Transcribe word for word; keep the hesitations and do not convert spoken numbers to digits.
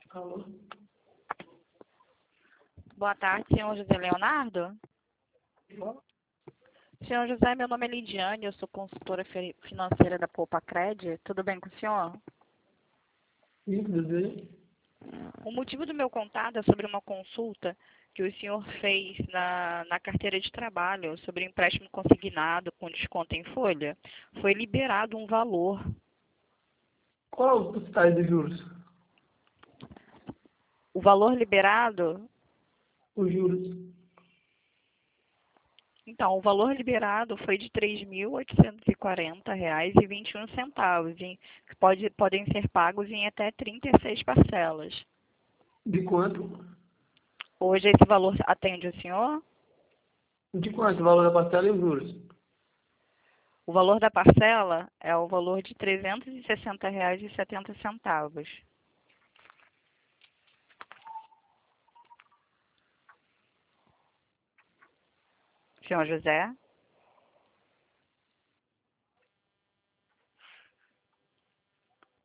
Alô? Boa tarde, senhor José Leonardo. Alô? Senhor José, meu nome é Lidiane, eu sou consultora fi- financeira da Poupa Cred. Tudo bem com o senhor? Sim, tudo bem? O motivo do meu contato é sobre uma consulta que o senhor fez na, na carteira de trabalho sobre empréstimo consignado com desconto em folha. Foi liberado um valor. Qual é o porcentagem de juros? O valor liberado, Os juros. então, o valor liberado foi de três mil oitocentos e quarenta reais e vinte e um centavos, em- que pode, podem ser pagos em até trinta e seis parcelas. De quanto? Hoje esse valor atende o senhor? De quanto o valor da parcela e os juros? O valor da parcela é o valor de trezentos e sessenta reais e setenta centavos. Senhor José?